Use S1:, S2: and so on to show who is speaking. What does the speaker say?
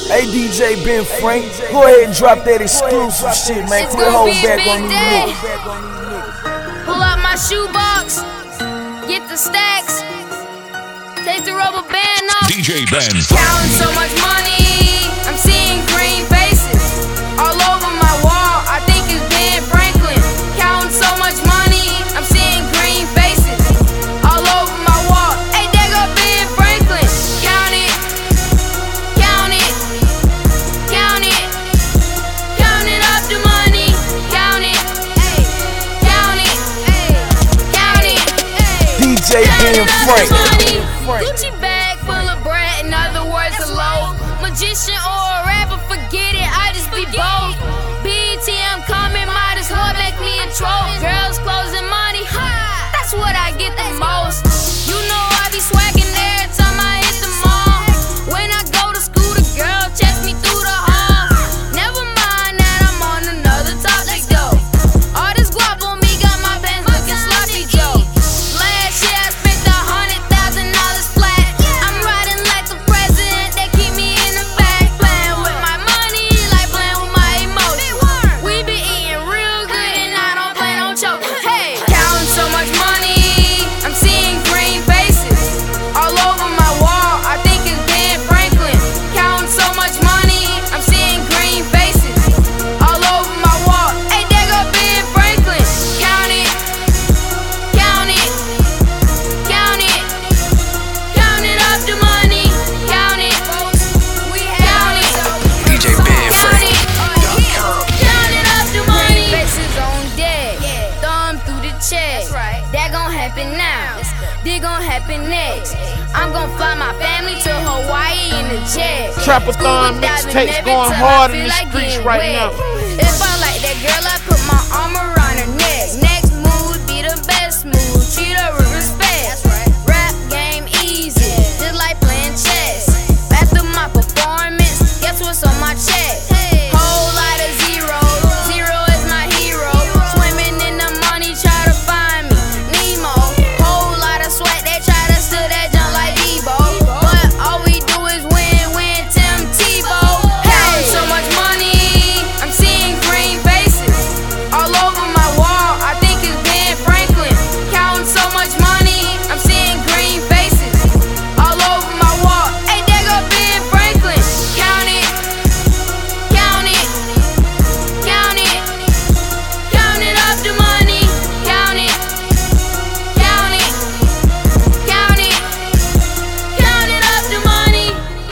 S1: Hey DJ Ben Frank, go ahead and drop that exclusive shit, man.
S2: It's
S1: Quit
S2: gonna
S1: holding
S2: be a
S1: back on
S2: big
S1: these
S2: day.
S1: niggas.
S2: Pull out my shoebox, get the stacks, take the rubber band off.
S3: DJ Ben.
S2: Counting so much money, I'm seeing green faces all over my wall. I think it's Ben Franklin. Counting so much money, I'm seeing green faces all over my wall. Hey, there go Ben Franklin. Count it, count it, count it, counting up the money. Count it, count it, count it.
S1: DJ Ben Frank.
S2: Gucci bag full of bread, in other words, a loaf. Magician or a rapper, forget it, I just be both. BET, I'm coming, might as well make me a troll. Girls, clothes, and money, that's what I get the most. You know I be swagging every time I hit the mall. When I go to school, the girl checks me through the hall. Never mind that I'm on another topic though. All this guap on me got my pants looking sloppy Joe. Last year I spent $100,000 flat. I'm riding like the president, they keep me in the back. Playing with my money like playing with my emotions. We be eating real good and I don't plan on choking. Hey, counting so much money, I'm seeing green faces all over my wall. I think it's Ben Franklin. Counting so much money, I'm seeing green faces all over my wall. Hey, there go Ben Franklin. Count it, count it, count it, counting up the money. Count it, count it,
S3: DJ Ben Frank.
S2: counting up the money. Faces on deck, thumb through the chest. That gon' happen now. This gon' happen next. I'm gon' fly my family to Hawaii in the jet.
S4: Trappathon mixtapes going hard in the streets right now.
S2: If I like that girl, I put my armor